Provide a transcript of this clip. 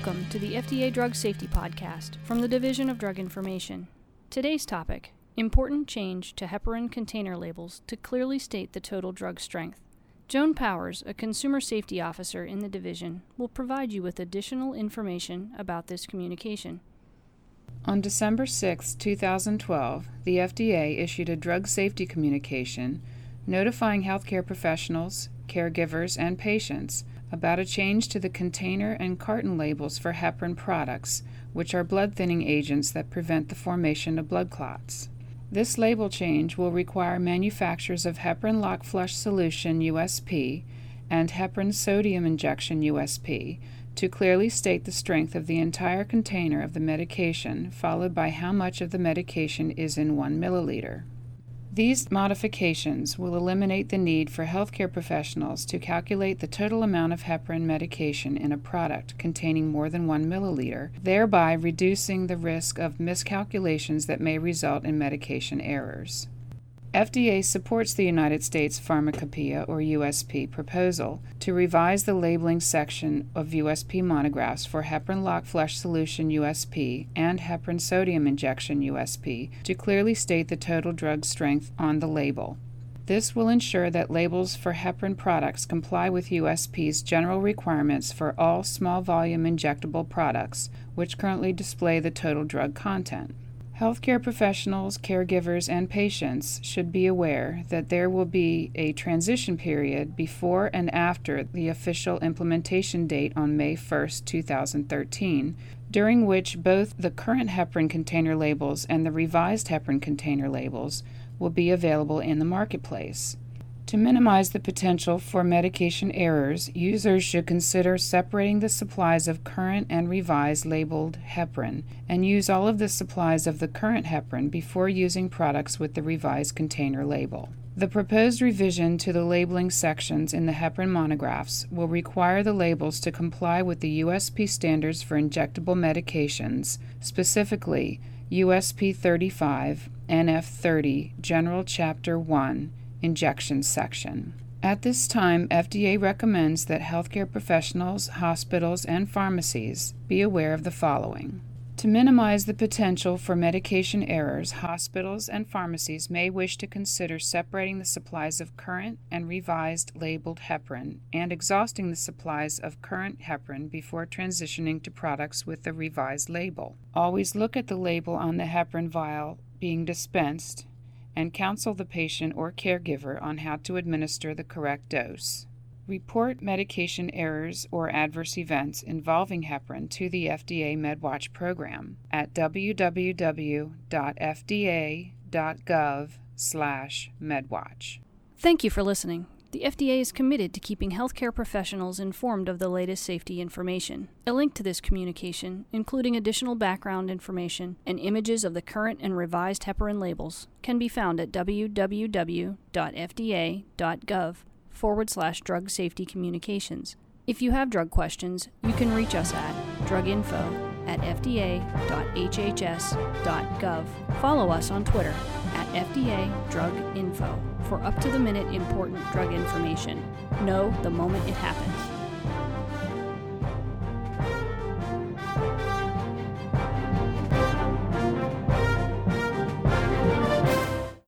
Welcome to the FDA Drug Safety Podcast from the Division of Drug Information. Today's topic, important change to heparin container labels to clearly state the total drug strength. Joan Powers, a consumer safety officer in the division, will provide you with additional information about this communication. On December 6, 2012, the FDA issued a drug safety communication notifying healthcare professionals, caregivers, and patients about a change to the container and carton labels for heparin products, which are blood-thinning agents that prevent the formation of blood clots. This label change will require manufacturers of heparin lock flush solution USP and heparin sodium injection USP to clearly state the strength of the entire container of the medication, followed by how much of the medication is in 1 milliliter. These modifications will eliminate the need for healthcare professionals to calculate the total amount of heparin medication in a product containing more than 1 milliliter, thereby reducing the risk of miscalculations that may result in medication errors. FDA supports the United States Pharmacopeia, or USP, proposal to revise the labeling section of USP monographs for heparin lock flush solution USP and heparin sodium injection USP to clearly state the total drug strength on the label. This will ensure that labels for heparin products comply with USP's general requirements for all small volume injectable products, which currently display the total drug content. Healthcare professionals, caregivers, and patients should be aware that there will be a transition period before and after the official implementation date on May 1, 2013, during which both the current heparin container labels and the revised heparin container labels will be available in the marketplace. To minimize the potential for medication errors, users should consider separating the supplies of current and revised labeled heparin and use all of the supplies of the current heparin before using products with the revised container label. The proposed revision to the labeling sections in the heparin monographs will require the labels to comply with the USP standards for injectable medications, specifically USP 35, NF 30, General Chapter 1, Injection section. At this time, FDA recommends that healthcare professionals, hospitals, and pharmacies be aware of the following. To minimize the potential for medication errors, hospitals and pharmacies may wish to consider separating the supplies of current and revised labeled heparin and exhausting the supplies of current heparin before transitioning to products with the revised label. Always look at the label on the heparin vial being dispensed and counsel the patient or caregiver on how to administer the correct dose. Report medication errors or adverse events involving heparin to the FDA MedWatch program at www.fda.gov/medwatch. Thank you for listening. The FDA is committed to keeping healthcare professionals informed of the latest safety information. A link to this communication, including additional background information and images of the current and revised heparin labels, can be found at www.fda.gov/drug safety communications. If you have drug questions, you can reach us at druginfo@fda.hhs.gov. Follow us on Twitter at FDA Drug Info for up-to-the-minute important drug information. Know the moment it happens.